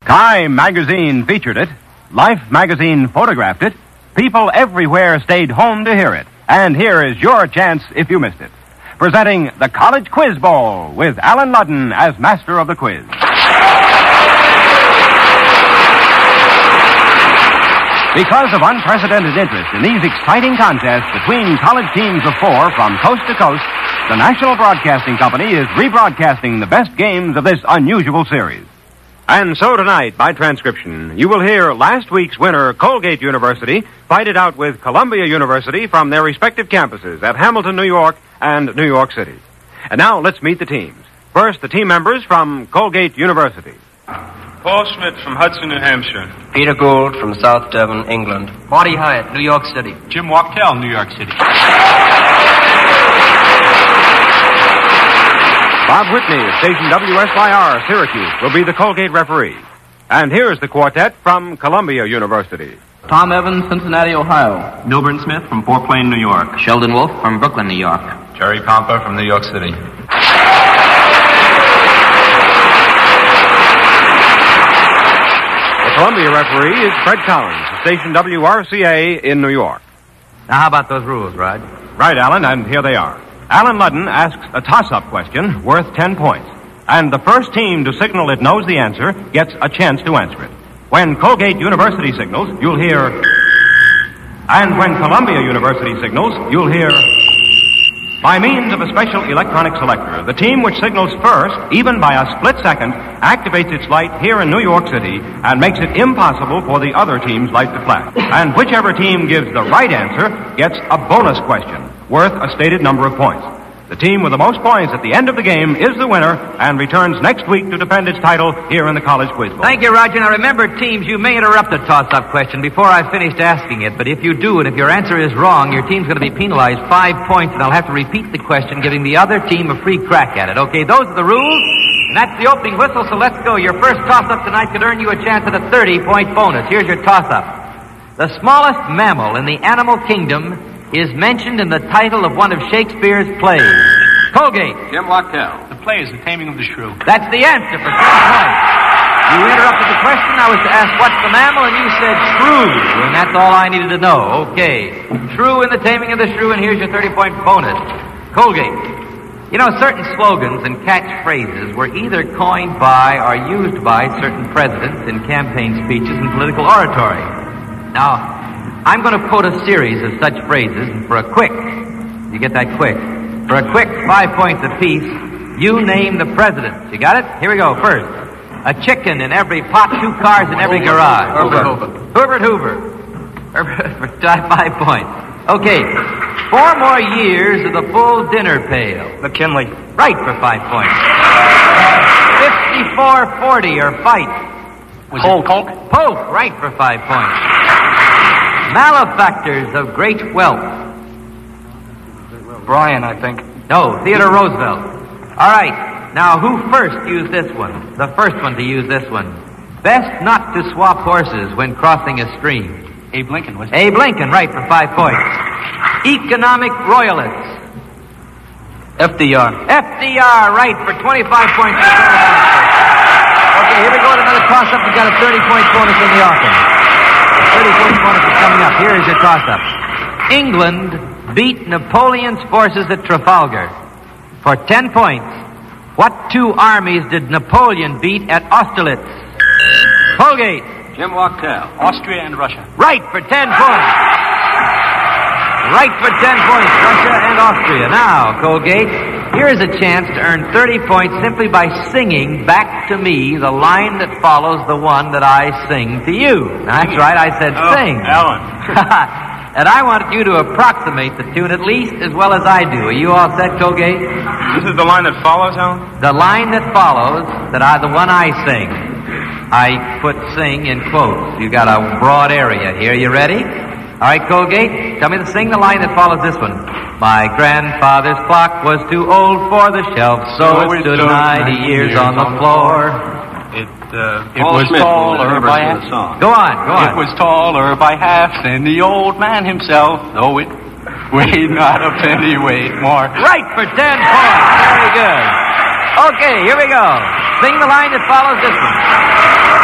Time magazine featured it. Life magazine photographed it. People everywhere stayed home to hear it. And here is your chance if you missed it. Presenting the College Quiz Bowl with Alan Ludden as master of the quiz. Because of unprecedented interest in these exciting contests between college teams of 4 from coast to coast, the National Broadcasting Company is rebroadcasting the best games of this unusual series. And so tonight, by transcription, you will hear last week's winner, Colgate University, fight it out with Columbia University from their respective campuses at Hamilton, New York, and New York City. And now, let's meet the teams. First, the team members from Colgate University. Paul Schmidt from Hudson, New Hampshire. Peter Gould from South Devon, England. Marty Hyatt, New York City. Jim Wachtell, New York City. Bob Whitney of station WSYR, Syracuse, will be the Colgate referee. And here's the quartet from Columbia University. Tom Evans, Cincinnati, Ohio. Milburn Smith from Fort Plain, New York. Sheldon Wolf from Brooklyn, New York. Jerry Pompa from New York City. The Columbia referee is Fred Collins of station WRCA in New York. Now, how about those rules, Rod? Right, Alan, and here they are. Alan Ludden asks a toss-up question worth 10 points. And the first team to signal it knows the answer gets a chance to answer it. When Colgate University signals, you'll hear... And when Columbia University signals, you'll hear... By means of a special electronic selector, the team which signals first, even by a split second, activates its light here in New York City and makes it impossible for the other team's light to flash. And whichever team gives the right answer gets a bonus question worth a stated number of points. The team with the most points at the end of the game is the winner and returns next week to defend its title here in the College Quiz Bowl. Thank you, Roger. Now, remember, teams, you may interrupt the toss-up question before I've finished asking it, but if you do, and if your answer is wrong, your team's going to be penalized 5 points, and I'll have to repeat the question, giving the other team a free crack at it. Okay, those are the rules, and that's the opening whistle, so let's go. Your first toss-up tonight could earn you a chance at a 30-point bonus. Here's your toss-up. The smallest mammal in the animal kingdom is mentioned in the title of one of Shakespeare's plays. Colgate. Jim Wachtell. The play is The Taming of the Shrew. That's the answer for 10 points. You interrupted the question. I was to ask what's the mammal, and you said shrew, and that's all I needed to know. Okay. Shrew in The Taming of the Shrew, and here's your 30-point bonus. Colgate. You know, certain slogans and catchphrases were either coined by or used by certain presidents in campaign speeches and political oratory. Now, I'm going to quote a series of such phrases, and for a quick, you get that quick, for a quick 5 points apiece, you name the president. You got it? Here we go. First, a chicken in every pot, 2 cars in every garage. Herbert Hoover. For 5 points. Okay, 4 more years of the full dinner pail. McKinley. Right, for 5 points. 54-40 or fight. Colt. Pope. Right, for 5 points. Malefactors of great wealth. Bryan, I think. No, Theodore Roosevelt. All right. Now, who first used this one? The first one to use this one. Best not to swap horses when crossing a stream. Abe Lincoln, was it? Abe Lincoln, right, for 5 points. Economic royalists. FDR. FDR, right, for 25 points. Okay, here we go with another toss-up. You've got a 30-point bonus in the offing. 30-point bonus is coming up. Here is your toss-up. England beat Napoleon's forces at Trafalgar. For 10 points, what 2 armies did Napoleon beat at Austerlitz? Colgate. Jim Wachtell. Austria and Russia. Right, for 10 points. Right, for 10 points, Russia and Austria. Now, Colgate, here is a chance to earn 30 points simply by singing back to me the line that follows the one that I sing to you. That's right, I said sing. Alan. And I want you to approximate the tune at least as well as I do. Are you all set, Colgate? This is the line that follows, Alan? The line that follows, the one I sing. I put sing in quotes. You got a broad area here. You ready? All right, Colgate, tell me to sing the line that follows this one. My grandfather's clock was too old for the shelf, so it stood 90 years on the floor. It was taller by half. Go on. It was taller by half than the old man himself, though it weighed not a penny weight more. Right, for 10 points. Very good. Okay, here we go. Sing the line that follows this one.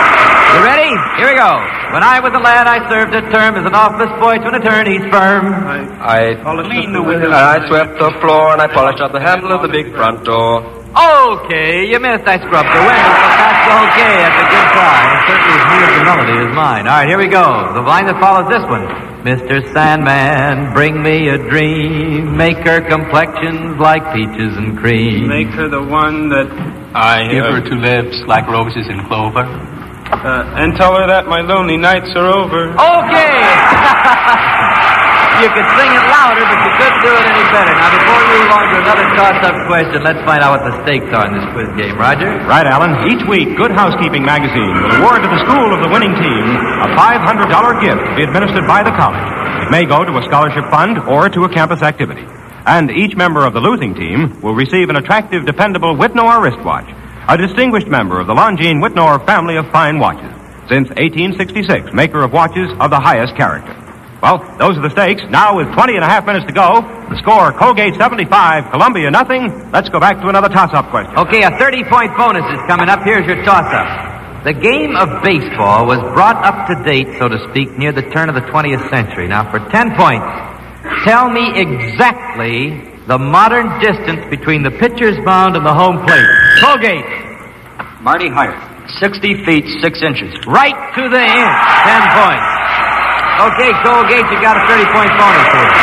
You ready? Here we go. When I was a lad, I served a term as an office boy to an attorney's firm. I swept the floor and I polished up the handle of the big front door. Okay, you missed. I scrubbed the windows, but that's okay. That's a good try. It's certainly as near the melody as mine. All right, here we go. The line that follows this one. Mr. Sandman, bring me a dream. Make her complexions like peaches and cream. Make her the one that Give her two lips like roses in clover. and tell her that my lonely nights are over. Okay! You could sing it louder, but you couldn't do it any better. Now, before we move on to another toss-up question, let's find out what the stakes are in this quiz game. Roger? Right, Alan. Each week, Good Housekeeping magazine will award to the school of the winning team a $500 gift to be administered by the college. It may go to a scholarship fund or to a campus activity. And each member of the losing team will receive an attractive, dependable Whitnor wristwatch, a distinguished member of the Longines Whitnor family of fine watches, since 1866, maker of watches of the highest character. Well, those are the stakes. Now, with 20 and a half minutes to go, the score, Colgate 75, Columbia nothing. Let's go back to another toss-up question. Okay, a 30-point bonus is coming up. Here's your toss-up. The game of baseball was brought up to date, so to speak, near the turn of the 20th century. Now, for 10 points, tell me exactly the modern distance between the pitcher's mound and the home plate. Colgate. Marty Hyatt. 60 feet, 6 inches. Right to the inch. 10 points. Okay, Colgate, you got a 30-point bonus here.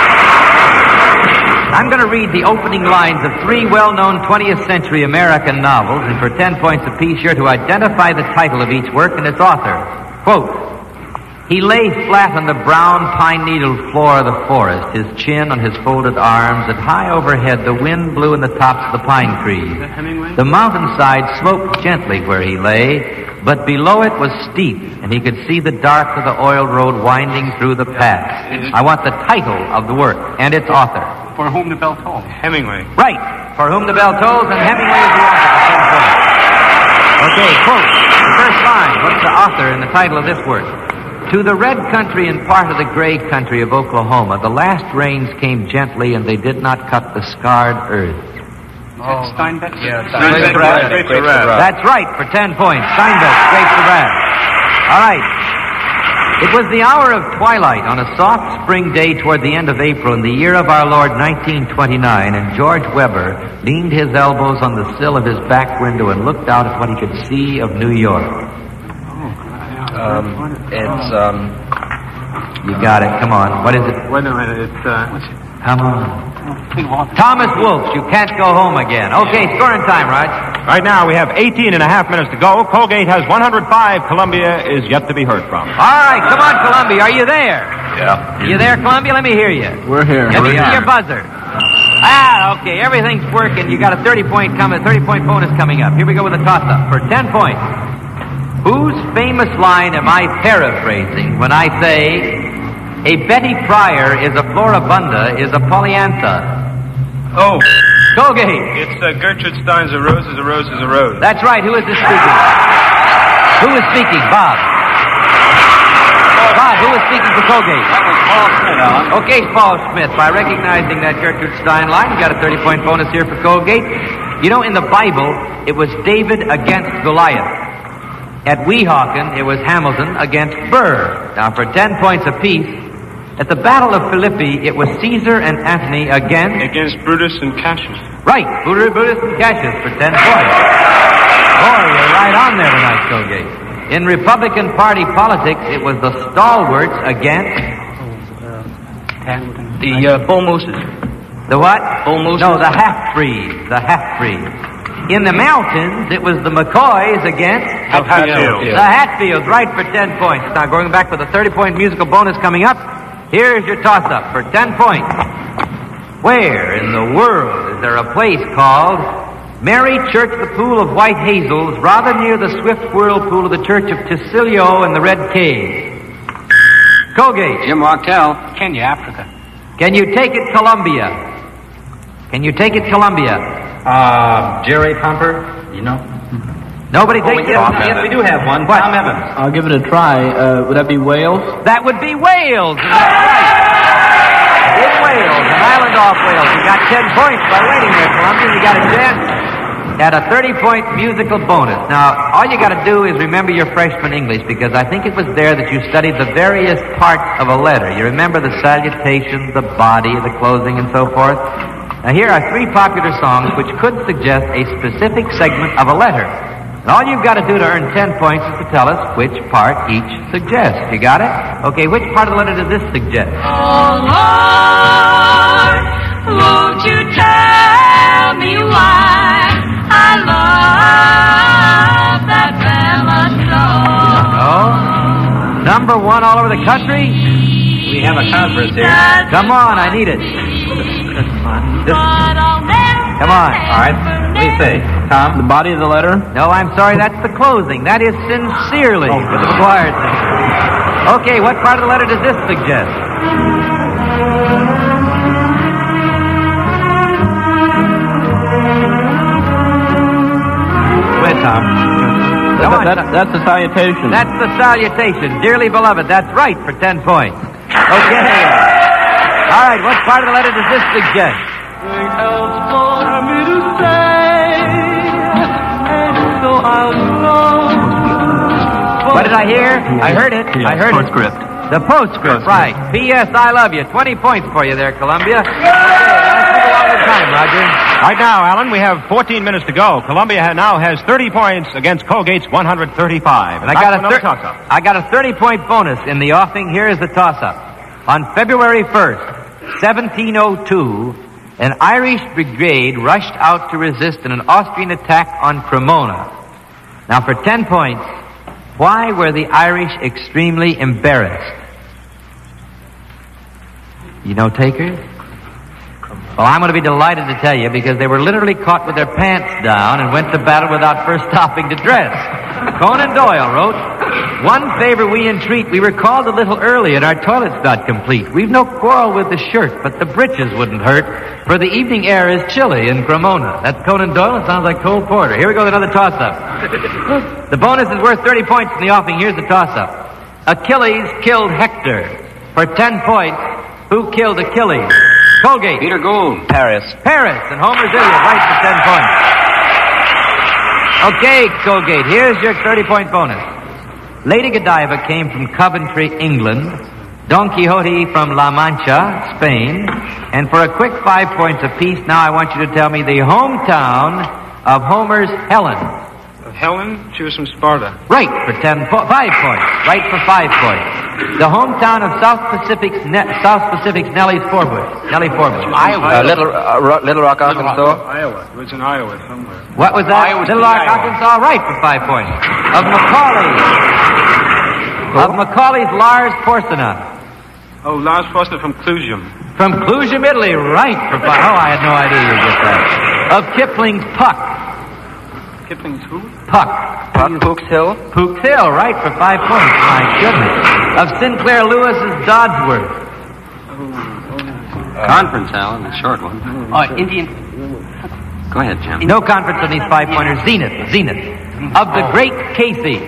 I'm going to read the opening lines of 3 well-known 20th century American novels, and for 10 points apiece, you're to identify the title of each work and its author. Quote, he lay flat on the brown pine-needled floor of the forest, his chin on his folded arms, and high overhead the wind blew in the tops of the pine trees. The mountainside sloped gently where he lay, but below it was steep, and he could see the dark of the oil road winding through the pass. I want the title of the work and its author. For Whom the Bell Tolls. Hemingway. Right. For Whom the Bell Tolls, and Hemingway is the author for 10 points. Okay, quote. The first line. What's the author and the title of this work? To the red country and part of the gray country of Oklahoma, the last rains came gently, and they did not cut the scarred earth. Steinbeck? Yeah, Steinbeck. That's right, for 10 points. Steinbeck, Scrapes the Rat. All right. It was the hour of twilight on a soft spring day toward the end of April in the year of our Lord 1929, and George Weber leaned his elbows on the sill of his back window and looked out at what he could see of New York. You got it. Come on. What is it? Wait a minute. Come on. Thomas Wolfe, You Can't Go Home Again. Okay, scoring time, Raj. Right now, we have 18 and a half minutes to go. Colgate has 105. Columbia is yet to be heard from. All right, come on, Columbia. Are you there? Yeah. You there, Columbia? Let me hear you. We're here. Let me see your buzzer. Okay, everything's working. You got a 30-point bonus coming up. Here we go with a toss-up for 10 points. Whose famous line am I paraphrasing when I say, a Betty Pryor is a Floribunda is a Polyantha? Oh, Colgate. it's Gertrude Stein's A Rose is a Rose is a Rose. That's right. Who is this speaking? Who is speaking? Bob. Bob, who is speaking for Colgate? That was Paul Smith, Alan. Okay, Paul Smith. By recognizing that Gertrude Stein line, you got a 30-point bonus here for Colgate. You know, in the Bible, it was David against Goliath. At Weehawken, it was Hamilton against Burr. Now, for 10 points apiece, at the Battle of Philippi, it was Caesar and Antony Against Brutus and Cassius. Right, Brutus and Cassius for 10 points. Boy, you're right on there tonight, Colgate. In Republican Party politics, it was the stalwarts against... The Bull Mooses. The what? Bull Mooses. No, the half-breeds. The half-breeds. In the mountains, it was the McCoys against... Hatfield. The Hatfields, right, for 10 points. Now, going back with a 30-point musical bonus coming up, here's your toss-up for 10 points. Where in the world is there a place called Mary Church, the Pool of White Hazels, rather near the swift whirlpool of the Church of Tisilio and the Red Cave? Colgate. Jim Martell. Kenya, Africa. Can you take it, Columbia? Can you take it, Columbia? Jerry Pumper. You know? Nobody takes it? Yes, we do have one. What? Tom Evans. I'll give it a try. Would that be Wales? That would be Wales. And that's right. In Wales, an island off Wales. You got 10 points by waiting there, Columbia. You got a chance at a 30-point musical bonus. Now, all you got to do is remember your freshman English, because I think it was there that you studied the various parts of a letter. You remember the salutation, the body, the closing, and so forth? Now, here are 3 popular songs which could suggest a specific segment of a letter. And all you've got to do to earn 10 points is to tell us which part each suggests. You got it? Okay, which part of the letter does this suggest? Oh, Lord, won't you tell me why I love that fella so? No? Number 1 all over the country? We have a conference here. Come on, I need it. Come on. All right. What do you say, Tom? The body of the letter? No, I'm sorry, that's the closing. That is sincerely with the required thing. Okay, what part of the letter does this suggest? Go ahead, Tom. Come on. That's the salutation. That's the salutation. Dearly beloved, that's right for 10 points. Okay. All right, what part of the letter does this suggest? What did I hear? I heard it. I heard Postscript. it. The postscript, right. P.S. I love you. 20 points for you there, Columbia. Okay, let's move along with time, Roger. Right now, Alan, we have 14 minutes to go. Columbia now has 30 points against Colgate's 135. And I got a 30-point bonus in the offing. Here is the toss-up. On February 1st, 1702, an Irish brigade rushed out to resist an Austrian attack on Cremona. Now, for 10 points, why were the Irish extremely embarrassed? You know, takers? Well, I'm going to be delighted to tell you, because they were literally caught with their pants down and went to battle without first stopping to dress. Conan Doyle wrote, "One favor we entreat. We were called a little early and our toilet's not complete. We've no quarrel with the shirt, but the breeches wouldn't hurt, for the evening air is chilly in Cremona." That's Conan Doyle. It sounds like Cole Porter. Here we go with another toss-up. The bonus is worth 30 points in the offing. Here's the toss-up. Achilles killed Hector. For 10 points, who killed Achilles? Colgate. Peter Gould. Paris. Paris, and Homer's Iliad, right for 10 points. Okay, Colgate, here's your 30-point bonus. Lady Godiva came from Coventry, England. Don Quixote from La Mancha, Spain. And for a quick 5 points apiece, now I want you to tell me the hometown of Homer's Helen. Helen? She was from Sparta. Right for 5 points. Right for 5 points. The hometown of South Pacific's Nellie Forbush. Iowa. Little Rock, Arkansas. Iowa. It was in Iowa somewhere. What was that? Little Rock, Arkansas. Right for 5 points. Of Macaulay's Lars Porsena. Oh, Lars Foster from Clusium. From Clusium, Italy. Right for 5. Oh, I had no idea you'd get that. Of Kipling's Puck. Kipling's who? Puck. Pook's Hill. Pook's Hill, right for 5 points. My goodness. Of Sinclair Lewis's Dodsworth. Conference, Alan, a short one. Indian. Go ahead, Jim. No conference on these 5-pointers. Zenith. Of the Great Casey.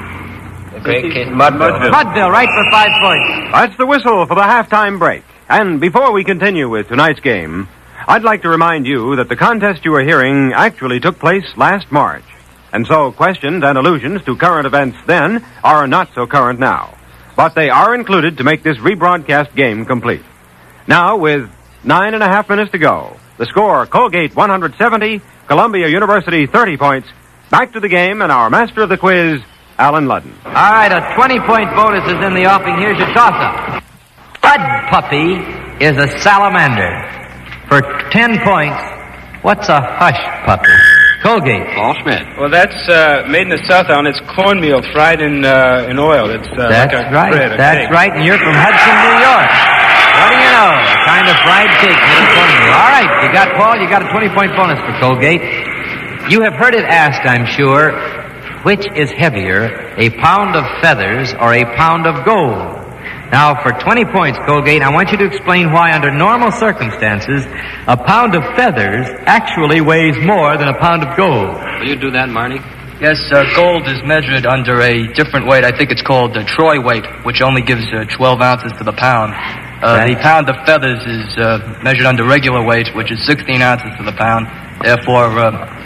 Mudville, right for 5 points. That's the whistle for the halftime break. And before we continue with tonight's game, I'd like to remind you that the contest you are hearing actually took place last March. And so questions and allusions to current events then are not so current now. But they are included to make this rebroadcast game complete. Now, with 9.5 minutes to go, the score, Colgate 170, Columbia University 30 points. Back to the game and our master of the quiz, Alan Ludden. All right, a 20-point bonus is in the offing. Here's your toss-up. Bud Puppy is a salamander. For 10 points, what's a hush puppy? Colgate. Paul Schmidt. Well, that's made in the South Island. It's cornmeal fried in oil. It's That's like a right. bread, That's right, and you're from Hudson, New York. What do you know? A kind of fried cake made of cornmeal. All right, you got Paul. You got a 20-point bonus for Colgate. You have heard it asked, I'm sure, which is heavier, a pound of feathers or a pound of gold? Now, for 20 points, Colgate, I want you to explain why, under normal circumstances, a pound of feathers actually weighs more than a pound of gold. Will you do that, Marty? Yes, gold is measured under a different weight. I think it's called the Troy weight, which only gives 12 ounces to the pound. The pound of feathers is measured under regular weight, which is 16 ounces to the pound. Therefore,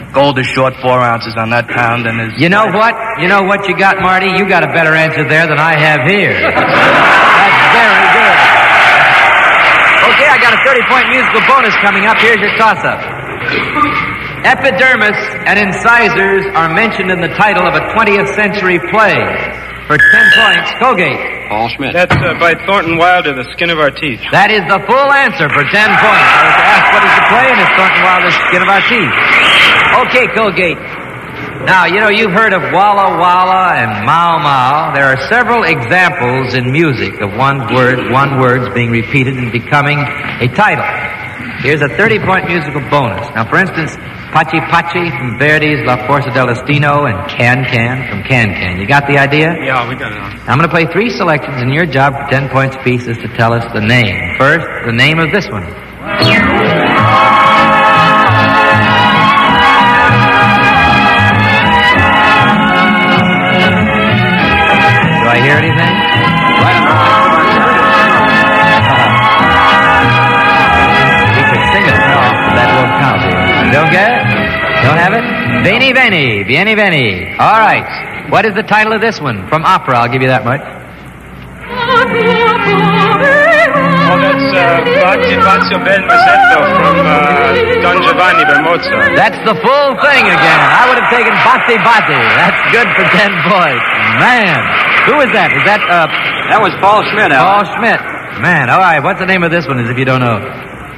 Gold is short 4 ounces on that pound, and is... You know what? You know what you got, Marty? You got a better answer there than I have here. That's very good. Okay, I got a 30-point musical bonus coming up. Here's your toss-up. Epidermis and incisors are mentioned in the title of a 20th century play. For 10 points, Colgate. Paul Schmidt. That's by Thornton Wilder, The Skin of Our Teeth. That is the full answer for 10 points. I was asked what is the play, and it's Thornton Wilder's Skin of Our Teeth. Okay, Colgate. Now, you know, you've heard of Walla Walla and Mau Mau. There are several examples in music of one words being repeated and becoming a title. Here's a 30-point musical bonus. Now, for instance, Pachi Pachi from Verdi's La Forza del Destino and Can Can from Can Can. You got the idea? Yeah, we got it. I'm going to play 3 selections, and your job for 10 points apiece is to tell us the name. First, the name of this one. Do I hear anything? We could sing it. No, that won't count. You don't get it? Don't have it? Veni Veni, Vieni Veni. All right. What is the title of this one? From opera, I'll give you that much. Oh, that's Fazio Bel Masetto from Don Giovanni by Mozart. That's the full thing again. I would have taken Batti Batti. That's good for 10 points. Man. Who is that? Is that, That was Paul Schmidt, Al. Paul Schmidt. Man, all right. What's the name of this one, as if you don't know?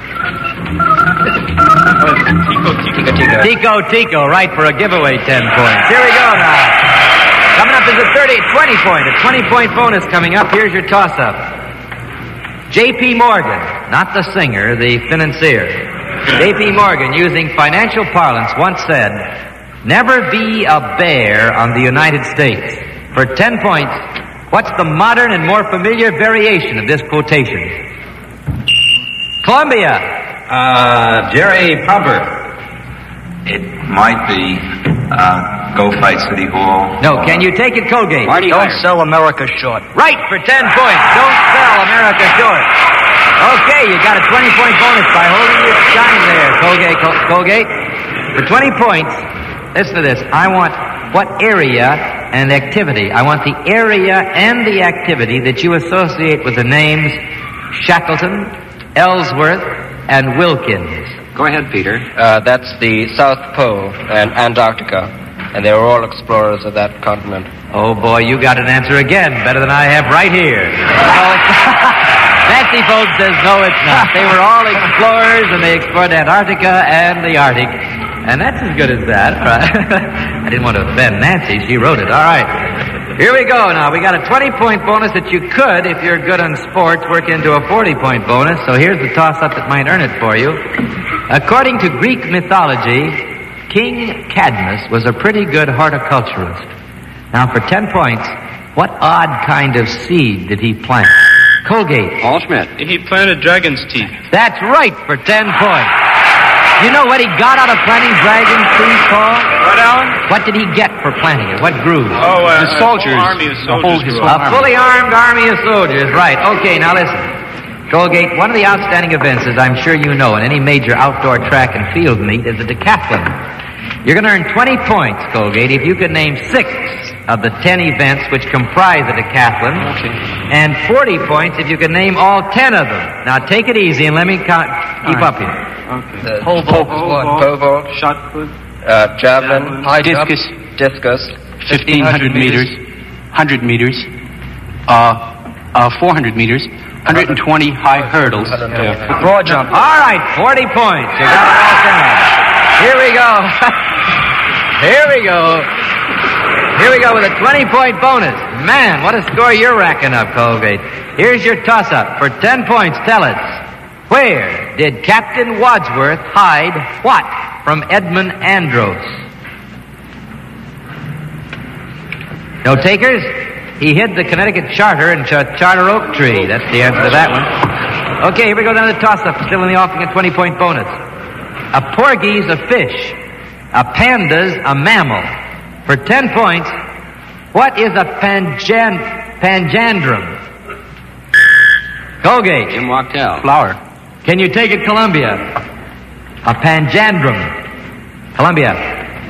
Tico Tico, right for a giveaway 10 points. Here we go now. Coming up is a 20-point bonus coming up. Here's your toss-up. J.P. Morgan, not the singer, the financier. J.P. Morgan, using financial parlance, once said, "Never be a bear on the United States." For 10 points, what's the modern and more familiar variation of this quotation? Columbia. Jerry Pumper. It might be, Go Fight City Hall. No, can you take it, Colgate? Don't sell America short. Right, for 10 points. Don't sell America short. Okay, you got a 20-point bonus by holding your shine there, Colgate. For 20 points, listen to this. I want what area and activity. I want the area and the activity that you associate with the names Shackleton, Ellsworth, and Wilkins. Go ahead, Peter. That's the South Pole and Antarctica, and they were all explorers of that continent. Oh, boy, you got an answer again, better than I have right here. Nancy Folks says, no, it's not. They were all explorers, and they explored Antarctica and the Arctic. And that's as good as that, right? I didn't want to offend Nancy. She wrote it. All right. Here we go now. We got a 20-point bonus that you could, if you're good on sports, work into a 40-point bonus. So here's the toss-up that might earn it for you. According to Greek mythology, King Cadmus was a pretty good horticulturist. Now, for 10 points, what odd kind of seed did he plant? Colgate. Paul Schmidt. He planted dragon's teeth. That's right, for 10 points. You know what he got out of planting dragon's teeth, Paul? What, Alan? What did he get for planting it? What grew? Oh, the soldiers. A whole army of soldiers. A fully armed army of soldiers, right. Okay, now listen. Colgate, one of the outstanding events, as I'm sure you know, in any major outdoor track and field meet, is the decathlon. You're going to earn 20 points, Colgate, if you can name 6 of the 10 events which comprise the decathlon. Okay. And 40 points if you can name all 10 of them. Now, take it easy and let me keep up here. Okay. Pole vault, pole vault, shot put, javelin, High jump, discus, 1,500 meters, 100 meters, 400 meters, 120 high hurdles. broad jump. All right, 40 points. You got it all down. Here we go. Here we go. Here we go with a 20-point bonus. Man, what a score you're racking up, Colgate. Here's your toss-up. For 10 points, tell us, where did Captain Wadsworth hide what from Edmund Andros? No takers? He hid the Connecticut Charter in Charter Oak Tree. That's the answer to that one. Okay, here we go down to the toss-up. Still in the offing, a 20-point bonus. A porgy's a fish. A panda's a mammal. For 10 points, what is a panjandrum? Colgate. Jim Wachtell. Flower. Can you take it, Columbia? A panjandrum. Columbia.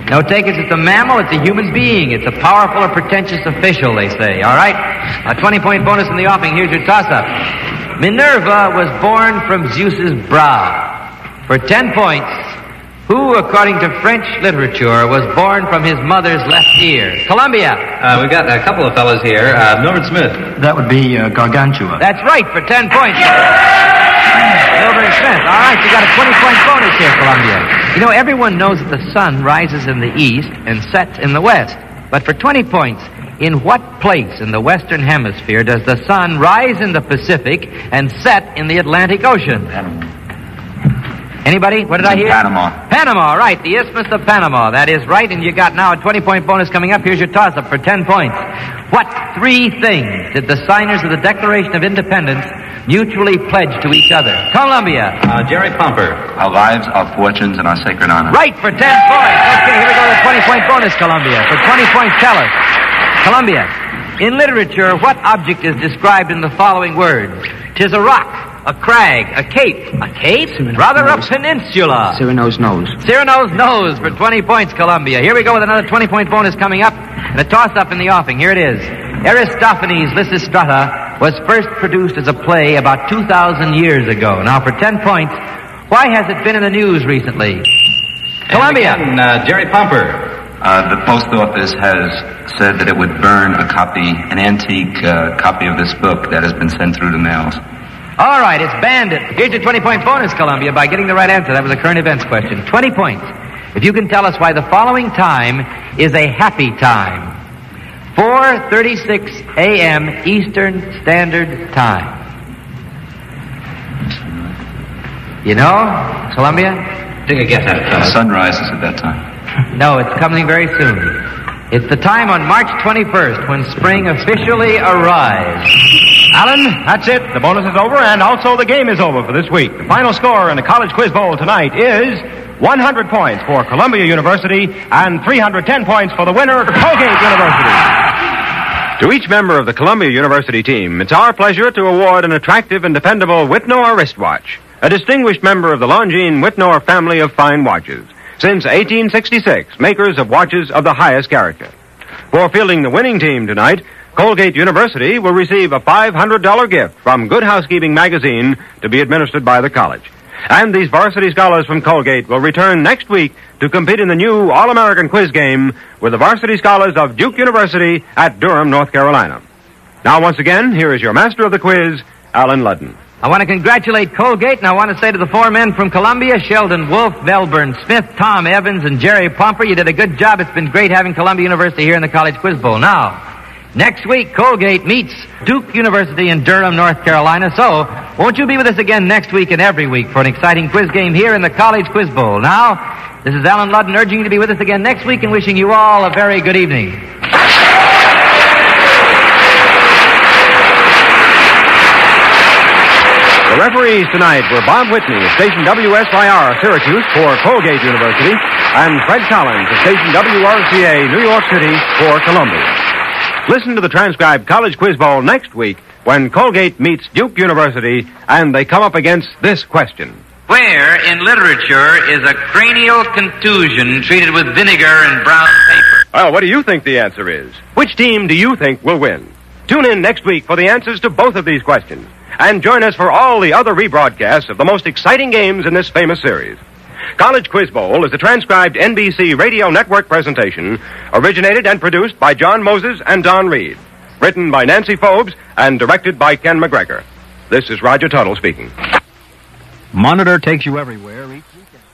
No takers, it's a mammal, it's a human being. It's a powerful or pretentious official, they say. All right? A 20-point bonus in the offing. Here's your toss-up. Minerva was born from Zeus's brow. For 10 points, who, according to French literature, was born from his mother's left ear? Columbia. We've got a couple of fellows here. Mildred Smith. That would be Gargantua. That's right, for 10 points. Mildred Smith. All right, you got a 20-point bonus here, Columbia. You know, everyone knows that the sun rises in the east and sets in the west. But for 20 points, in what place in the Western Hemisphere does the sun rise in the Pacific and set in the Atlantic Ocean? Anybody? What did I hear? Panama. Panama, right. The Isthmus of Panama. That is right, and you got now a 20-point bonus coming up. Here's your toss-up for 10 points. What three things did the signers of the Declaration of Independence mutually pledge to each other? Columbia. Jerry Pomper. Our lives, our fortunes, and our sacred honor. Right, for 10 points. Okay, here we go with a 20-point bonus, Columbia. For 20 points, tell us. Columbia, in literature, what object is described in the following words? 'Tis a rock, a crag, a cape. A cape? Rather a peninsula. Cyrano's nose. Cyrano's nose for 20 points, Columbia. Here we go with another 20-point bonus coming up. And a toss-up in the offing. Here it is. Aristophanes' Lysistrata was first produced as a play about 2,000 years ago. Now, for 10 points, why has it been in the news recently? Columbia. And again, Jerry Pomper. The post office has said that it would burn a copy, an antique copy of this book that has been sent through the mails. All right, it's Bandit. Here's your 20-point bonus, Columbia, by getting the right answer. That was a current events question. 20 points. If you can tell us why the following time is a happy time. 4:36 a.m. Eastern Standard Time. You know, Columbia? Take a guess at it, fellas. The sun rises at that time. No, it's coming very soon. It's the time on March 21st when spring officially arrives. Alan, that's it. The bonus is over, and also the game is over for this week. The final score in the College Quiz Bowl tonight is 100 points for Columbia University and 310 points for the winner, Colgate University. To each member of the Columbia University team, it's our pleasure to award an attractive and dependable Whitnor wristwatch, a distinguished member of the Longines Whitnor family of fine watches. Since 1866, makers of watches of the highest character. For fielding the winning team tonight, Colgate University will receive a $500 gift from Good Housekeeping magazine to be administered by the college. And these varsity scholars from Colgate will return next week to compete in the new All-American Quiz game with the varsity scholars of Duke University at Durham, North Carolina. Now, once again, here is your master of the quiz, Alan Ludden. I want to congratulate Colgate, and I want to say to the four men from Columbia, Sheldon Wolf, Melbourne Smith, Tom Evans, and Jerry Pomper, you did a good job. It's been great having Columbia University here in the College Quiz Bowl. Now, next week, Colgate meets Duke University in Durham, North Carolina. So, won't you be with us again next week and every week for an exciting quiz game here in the College Quiz Bowl? Now, this is Alan Ludden urging you to be with us again next week and wishing you all a very good evening. The referees tonight were Bob Whitney of station WSYR Syracuse for Colgate University and Fred Collins of station WRCA New York City for Columbia. Listen to the transcribed College Quiz Bowl next week when Colgate meets Duke University and they come up against this question. Where in literature is a cranial contusion treated with vinegar and brown paper? Well, what do you think the answer is? Which team do you think will win? Tune in next week for the answers to both of these questions. And join us for all the other rebroadcasts of the most exciting games in this famous series. College Quiz Bowl is a transcribed NBC Radio Network presentation, originated and produced by John Moses and Don Reed. Written by Nancy Phobes and directed by Ken McGregor. This is Roger Tuttle speaking. Monitor takes you everywhere each weekend.